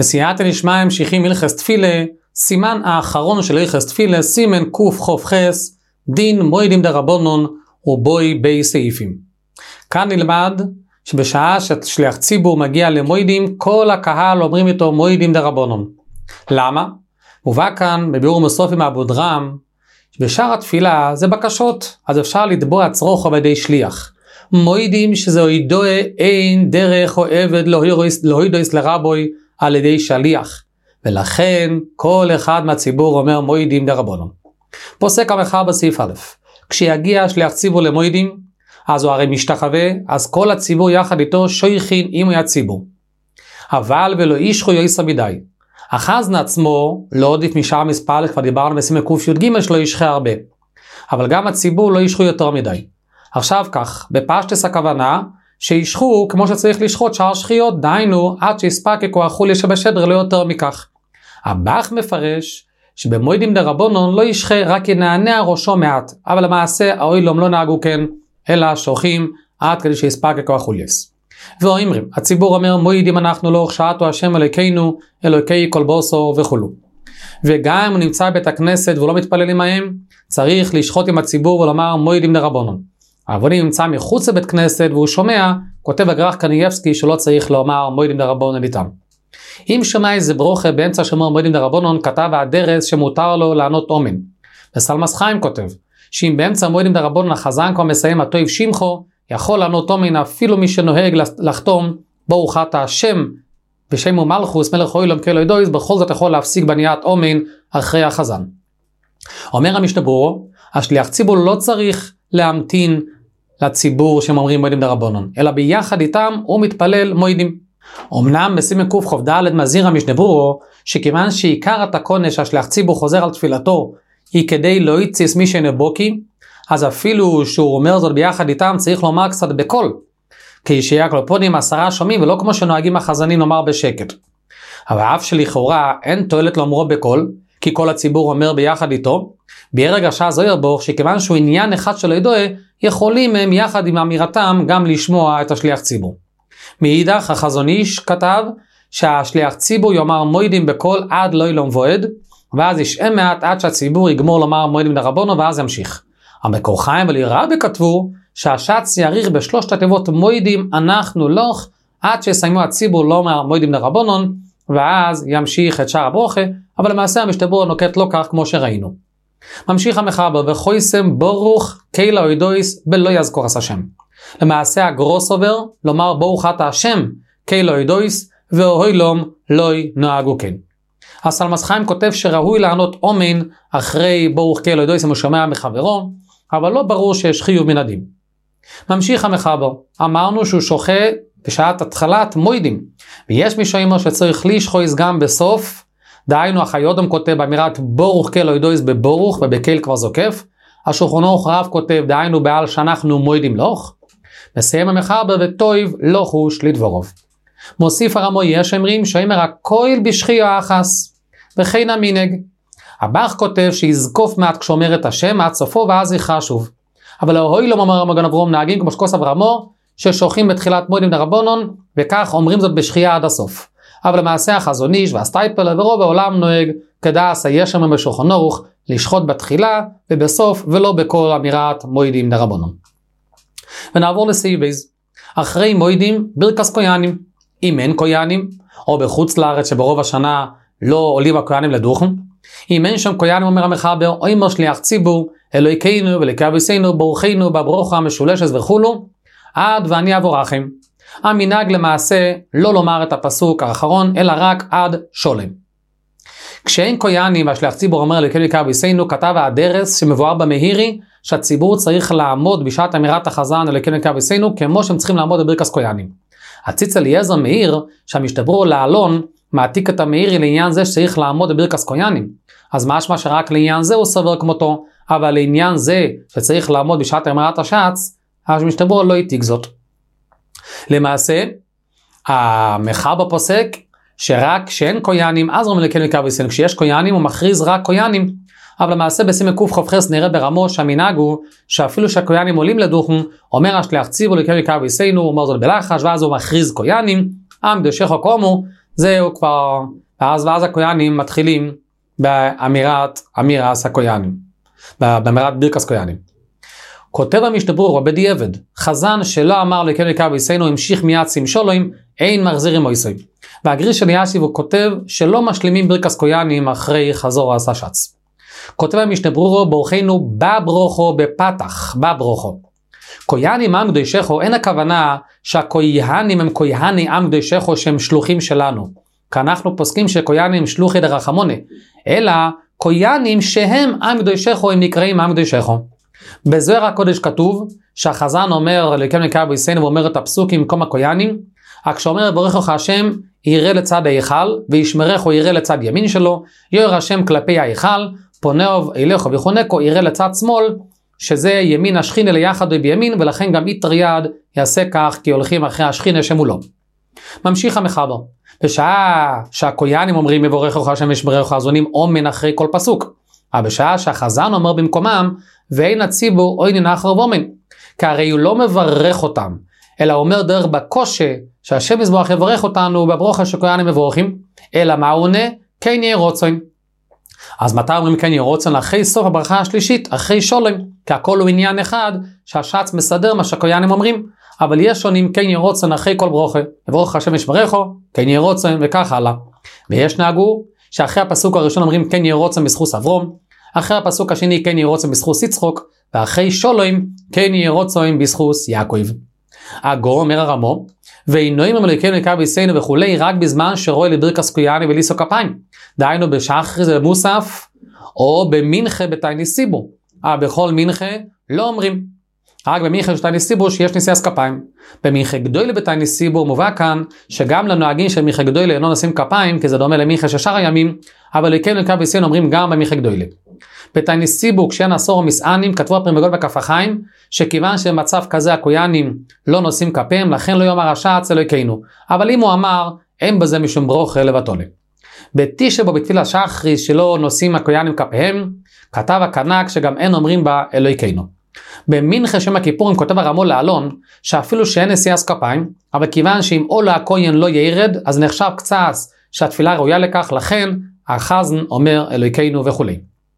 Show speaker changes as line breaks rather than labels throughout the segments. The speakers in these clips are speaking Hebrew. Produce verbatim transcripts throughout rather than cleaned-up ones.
בסייעתא דשמיא המשיכים הלכות תפילה, סימן האחרון של הלכות תפילה, סימן קח"ח, דין מועדים דרבנן ובוי בי סעיפים. כאן נלמד שבשעה ששליח ציבור מגיע למועדים, כל הקהל אומרים איתו מועדים דרבנן. למה? מובא כאן בביאור מסופי מאבודרם, בשאר התפילה זה בקשות, אז אפשר לתבוע צרוך בידי שליח. מועדים שזה הוידוע אין דרך או עבד להוידויס לרבוי על ידי שליח, ולכן כל אחד מהציבור אומר מועדים דרבנן. פוסק המחר בסעיף א', כשיגיע שליח ציבור למועדים, אז הוא הרי משתחווה, אז כל הציבור יחד איתו שויכין עמו הציבור. אבל ולא אישכו יויסה מדי. החזן עצמו לא עדיף משאר מספר, כבר דיברנו בסימן קי"ג שלא ישחה הרבה. אבל גם הציבור לא ישחו יותר מדי. עכשיו כך, בפשטס הכוונה, שישחו כמו שצריך לשחוט שאר שחיות, דהיינו עד שיספקקו החוליה שבשדר לא יותר מכך. הבח מפרש שבמועדים דרבנן לא ישחה, רק ינענע ראשו מעט, אבל למעשה האוילום לא נהגו כן, אלא שוחים עד כדי שיספקקו החולייס. ואומרים, הציבור אומר מועדים אנחנו לא שעתו השם אלוקינו, אלוקי כל בוסו וכולו. וגם אם הוא נמצא בבית הכנסת והוא לא מתפלל עמהם, צריך לשחוט עם הציבור ולומר מועדים דרבנן. אבל אם נמצא מחוץ לבית כנסת והוא שומע, כותב הגר"ח קניבסקי שלא צריך לומר מועדים דרבנן איתם. אם שמע איזה ברוכה באמצע שאומר מועדים דרבנן, כתב האדרס שמותר לו לענות אומן. וסלמס חיים כותב, שאם באמצע מועדים דרבנן החזן כבר מסיים הטוב שמחו, יכול לענות אומן אפילו מי שנוהג לחתום ברוך אתה השם בשם ומלכוס מלך אוילום כאלוהי דויס, בכל זאת יכול להפסיק בניית אומן אחרי החזן. אומר המשנה ברורה, השליח ציבור לא צריך להמתין לציבור שאומרים מועדים דרבנן, אלא ביחד איתם הוא מתפלל מועדים. אמנם בסימן קכ"ד מזהיר המשנה ברורה שכיוון שעיקר התקונה שהשליח ציבור חוזר על תפילתו היא כדי לא יציס מי שנבוקי, אז אפילו שהוא אומר זאת ביחד איתם צריך לומר קצת בקול, כי שיהיה הקלופונים עשרה שומעים ולא כמו שנוהגים החזנים לומר בשקט. אבל אף שלכאורה אין תועלת לומרו בקול, כי כל הציבור אומר ביחד איתו, בערג השעה זוהר בו שכיוון שהוא עניין אחד שלא ידוע, יכולים הם יחד עם אמירתם גם לשמוע את השליח ציבור. מאידך החזון איש כתב שהשליח ציבור יאמר מועדים בקול עד לא ילום ועד, ואז ישעה מעט עד שהציבור יגמור לומר מועדים דרבנן ואז ימשיך. המקור חיים ולירבי כתבו שהשץ יאריך בשלושת התיבות מועדים אנחנו לוך עד שיסיימו הציבור לא אומר מועדים דרבנן ואז ימשיך את שאר הברוכה, אבל למעשה המשנה ברורה נוקט לא כך כמו שראינו. ממשיך המחבר וחויסם ברוך קהילה אוידויס בלא יזכור עש השם. למעשה הגרוס עובר לומר ברוך אתה השם קהילה אוידויס ואוהילום לא נוהגו כן. הסלמס חיים כותב שראוי לענות אומן אחרי ברוך קהילה אוידויס אם הוא שומע מחברו, אבל לא ברור שיש חיוב מן הדין. ממשיך המחבר, אמרנו שהוא שוחה בשעת התחלת מועדים, ויש מי שאומר שצריך לשחויס גם בסוף, דהיינו החיודם כותב באמירת ברוך קהילה אוידויס בברוך ובקהיל כבר זוקף, השולחן ערוך רב כותב דהיינו בעל שאנחנו מועדים לוך, מסיים המחבר וטויב לא חוש לדבורוב. מוסיף הרמו יש אמרים שאומר הכויל בשחי האחס, וכן המנהג. הבח כותב שיזקוף מעט כשאומר את השם עד סופו ואז יחר שוב. אבל האוהילום אומר המגן אברהם נהגים כמו שכוס אברהמו ששוחים בתחילת מועדים דרבנן וכך אומרים זאת בשחייה עד הסוף. אבל למעשה החזון איש והסטייפל ורוב העולם נוהג כדעש הישם בשולחן ערוך לשחוט בתחילה ובסוף ולא בכל אמירת מועדים דרבנן. ונעבור לסעיף בייז. אחרי מועדים ברכס כהנים. אם אין כהנים או בחוץ לארץ שברוב השנה לא עולים הכהנים לדוכן, אם אין שם כהנים אומר המחבר או אמר שליח ציבור אלוהינו ואלוקי אבותינו ברכנו בברוכה המשולשת וכולו עד ואני אבורכם. המנהג למעשה לא לומר את הפסוק האחרון אלא רק עד שולם. כשאין כהנים והשליח ציבור אומר אלוקי אבותינו, כתב האדרס שמבואר במהירי שהציבור צריך לעמוד בשעת אמירת החזן אלוקי אבותינו כמו שהם צריכים לעמוד בברכס כהנים. הציץ אליעזר מאיר שהמשנה ברורה לעלון מעתיק את המאירי לעניין זה שצריך לעמוד בברכס כהנים, אז משמע שרק לעניין זה הוא סובר כמותו, אבל לעניין זה שצריך לעמוד בשעת אמירת השץ המשנה ברורה לא יתיק זאת. למעשה המחבר פוסק שרק כשאין כהנים אז אומרים אלוקי אבותינו, כשיש כהנים הוא מכריז רק כהנים, אבל למעשה בסימן קכ"ח נראה ברמו שהמנהג הוא שאפילו שהכהנים עולים לדוכן אומר השליח ציבור אלוקי אבותינו, הוא אומר זאת בלחש ואז הוא מכריז כהנים עם דשך קומו, זהו כבר, ואז, ואז הכהנים מתחילים באמירת אמירס הכהנים, באמירת ברכס כהנים. כותב המשנה ברורה בדיעבד, חזן שלא אמר לקיים יקר בישראל המשיך מיד שים שולוים, אין מחזירים מויסוי. והגריש אלישיב הוא כותב שלא משלימים ברכס כהנים אחרי חזור עשה שץ. כותב המשנה ברורה ברכנו בברוכו בפתח, בברוכו. כהנים עם קדושךו, אין הכוונה שהכהנים הם כהני עם קדושךו שהם שלוחים שלנו. כי אנחנו פוסקים שכהנים שלוחי דרחמונה, אלא כהנים שהם עם קדושךו הם נקראים עם קדושךו. בזוהר הקודש כתוב שהחזן אומר לקיים יקר בישראל ואומר את הפסוק עם מקום הכהנים, רק שאומר יברכך השם יראה לצד ההיכל וישמרך או יראה לצד ימין שלו, יאר השם כלפי ההיכל פונהו אליך וחונקו יראה לצד שמאל, שזה ימין השכינה ליחד בימין, ולכן גם איתר יד יעשה כך כי הולכים אחרי השכינה שמולו. ממשיך המחבר, בשעה שהכהנים אומרים יברכך השם ישמרך אז עונים אומן אחרי כל פסוק, אבל בשעה שהחזן אומר במקומם ואין הציבור אוי ננחר ואומן, כי הרי הוא לא מברך אותם, אלא אומר דרך בקושה שהשם יזברך יברך אותנו בברוכה שכהנים מבורכים, אלא מה הוא עונה? כן יהיה רוצן. אז מתי אומרים כן יהיה רוצן? אחרי סוף הברכה השלישית, אחרי שולם, כי הכל הוא עניין אחד שהשץ מסדר מה שכהנים אומרים, אבל יש שונים כן יהיה רוצן אחרי כל ברוכה, יברך השם ישמרכו, כן יהיה רוצן וכך הלאה. ויש נהגו שאחרי הפסוק הראשון אומרים כן יהיה רוצן בזכות אברום, אחרי הפסוק השני כן יהיה רוצן בזכות יצחוק, ואחרי שולם כן יהיה רוצן בזכות יעקב. הגור אומר הרמו, ואינוים המלכים יקר בישראל וכולי רק בזמן שרואה לברכס כהנים וליסו כפיים, דהיינו בשחריס במוסף או במנחה בתייני סיבו. אה, בכל מנחה לא אומרים, רק במנחה של תייני סיבו שיש נשיאת כפיים. במנחה גדולה בתייני סיבו מובא כאן שגם לנוהגים של מנחה גדולה לא נשים כפיים, כי זה דומה למנחה של שאר הימים, אבל לקיים יקר בישראל אומרים גם במנחה גדולה. בתייני סיבו כשאין עשור המסענים כתבו הפרים בגול בכף החיים, שכיוון שבמצב כזה הכהנים לא נושאים כפיהם, לכן לא יאמר השץ אלוהינו, אבל אם הוא אמר אין בזה משום ברוכה לבטלה. בתשע בו בתפילה שחריס שלא נושאים הכהנים כפיהם, כתב הקנק שגם אין אומרים בה אלוהינו. במנחה שם הכיפורים כותב הרמו לאלון שאפילו שאין נשיאת כפיים, אבל כיוון שאם עול הכהן לא ירד אז נחשב קצת שהתפילה ראויה לכך, לכן החזן אומר אלוהינו וכולי.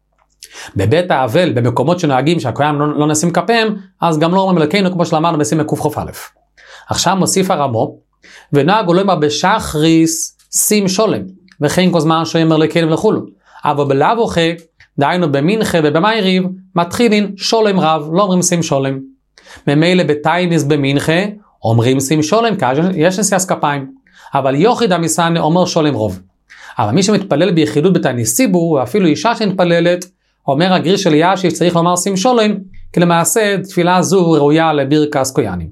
בבית האבל, במקומות שנוהגים שהכהנים לא, לא נשים כפיהם, אז גם לא אומרים אלוהינו כמו שלמדנו בשים מקוף א'. עכשיו מוסיף הרמו, ונהג לא אומר בשחריס שים שולם, וכן כל זמן שאומר אלוהינו וכולו. אבל בלאו אוכה, דהיינו במנחה ובמייריב, מתחילין שולם רב, לא אומרים שים שולם. ממילא בתייניס במנחה, אומרים שים שולם, כי יש נשיאת כפיים. אבל יוחיד המסענה אומר שולם רוב. אבל מי שמתפלל ביחידות בתייניס סיבו, אפילו אישה שמתפללת, אומר הגריש אלישיב שצריך לומר שים שולם, כי למעשה תפילה זו ראויה לברכס כהנים.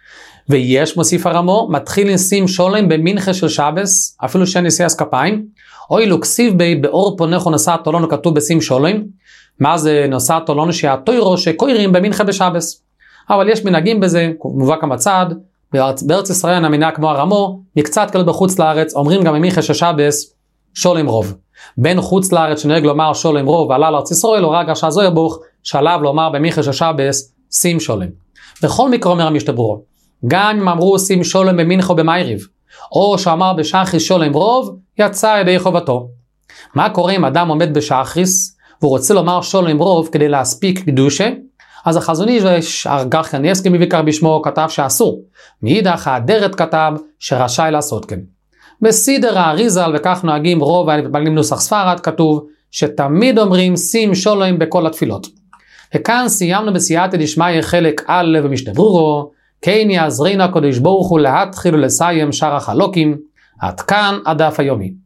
ויש מוסיף הרמו, מתחיל שים שולם במנחה של שבס, אפילו שאין נשיאת כפיים, אוי לו כסיב בי באור פונך נושא תולון כתוב בשים שולם, מה זה נושא תולון שהתוירו שקוירים במנחה בשבס. אבל יש מנהגים בזה, מובא כאן בצד, בארץ, בארץ ישראל המנהג כמו הרמו, מקצת כאלה בחוץ לארץ, אומרים גם במנחה של שבס, שולם רוב. בין חוץ לארץ שנהג לומר שולם רוב ועלה לארץ ישראל, או רק השעה זוהר בוך, שעליו לומר במנחה של שבס, שים שולם. בכל מקרה אומר המשנה ברורה, גם אם אמרו שים שולם במנחה או במייריב, או שאמר בשחריס שולם רוב, יצא ידי חובתו. מה קורה אם אדם עומד בשחריס, והוא רוצה לומר שולם רוב כדי להספיק קדושה? אז החזון איש ארגח קניאסקי מביקר בשמו כתב שאסור, מאידך האדרת כתב שרשאי לעשות כן. בסידר האריזל, וכך נוהגים רוב המתפללים נוסח ספרד, כתוב שתמיד אומרים שים שולם בכל התפילות. וכאן סיימנו בסייעתא דשמיא חלק א' במשנה ברורו, כן יעזרנו הקדוש ברוך הוא להתחיל ולסיים שאר החלוקים. עד כאן הדף היומי.